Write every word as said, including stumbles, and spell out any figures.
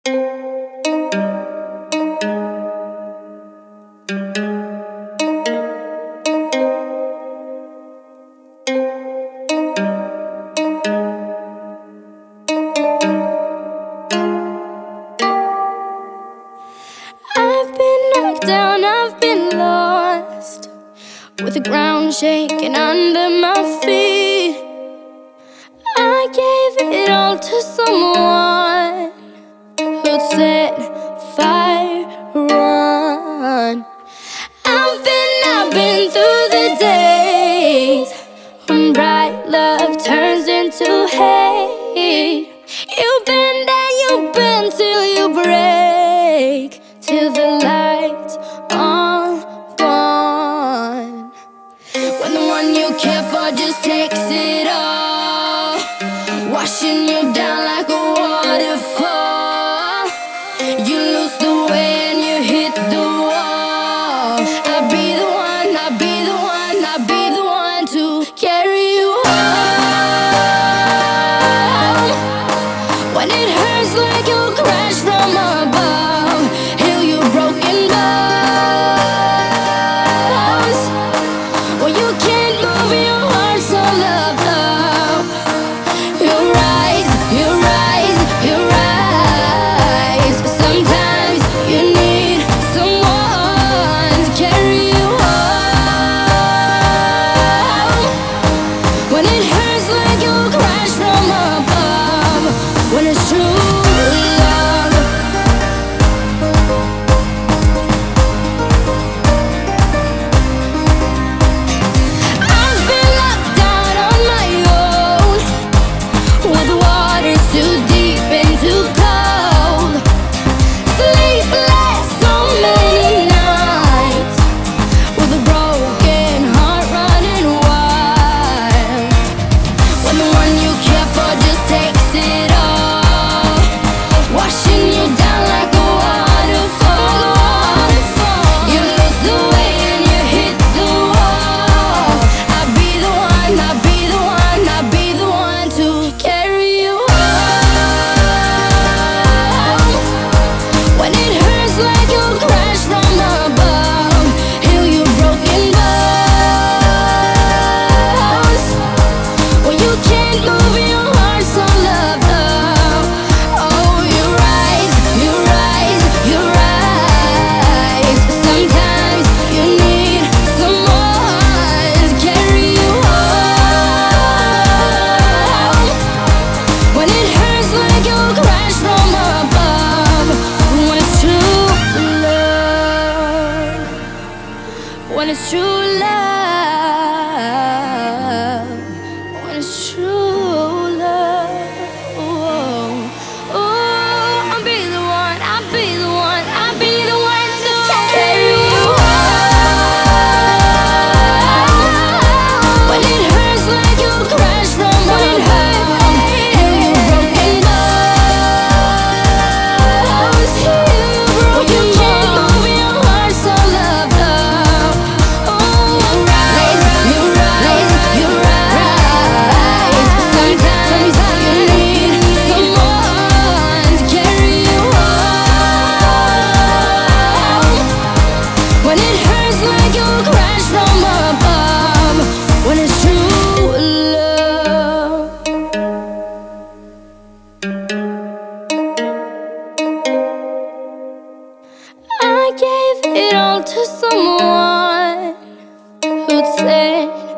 I've been knocked down, I've been lost, with the ground shaking under my feet. I gave it all to someone who'd set fire on. I've been, I've been through the days when bright love turns into hate. You've been there, you've been till you break, till the lights are gone. When the one you care for just takes it all, washing you down like a waterfall. You lose the way and you hit the wall. I'll be the one, I'll be the one, I'll be the one to carry you home. When it hurts like you'll crash from above, heal your broken bones. When you can't move your heart so love, love. You rise, you rise, you rise. Sometimes you need someone to carry you home. When it hurts like you'll crash from above, when it's true love. I've been locked down on my own, where the water's too deep and too cold. Sleepless so many nights, with a broken heart running wild. When the one you care for just takes it all, washing you down like a waterfall. You lose the way and you hit the wall. I'll be the one, I'll be the one, I'll be the one to carry you home. When it hurts like you'll crash from above, heal your broken bones. When you can't move your heart so love, love. Oh, you rise, you rise, you rise. Sometimes you need someone to carry you home. When it hurts like you'll crash from above, when it's true love, when it's true love, when it's true love. Oh, I'll be the one, I'll be the one, I'll be the one to carry you home. When it hurts like you'll crash from above, heal your broken bones. When you can't move your heart so love, love. Oh, you rise, you rise, you rise. Sometimes you need someone to carry you home. When it hurts like you'll crash from above, when it's true love. I gave it all to someone who'd said